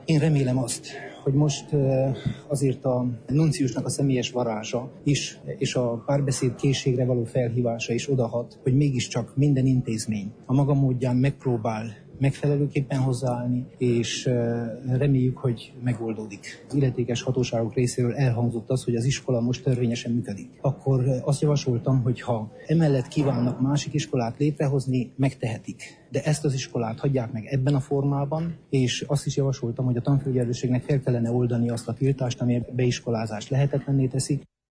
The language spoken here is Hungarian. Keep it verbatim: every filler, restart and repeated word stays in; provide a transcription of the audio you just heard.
Én remélem azt, hogy most azért a nunciusnak a személyes varázsa is, és a párbeszéd készségre való felhívása is odahat, hogy mégiscsak minden intézmény a maga módján megpróbál megfelelőképpen hozzáállni, és reméljük, hogy megoldódik. Az illetékes hatóságok részéről elhangzott az, hogy az iskola most törvényesen működik. Akkor azt javasoltam, hogy ha emellett kívánnak másik iskolát létrehozni, megtehetik. De ezt az iskolát hagyják meg ebben a formában, és azt is javasoltam, hogy a tanfelügyelőségnek fel kellene oldani azt a tiltást, ami a beiskolázást lehetetlenné teszi.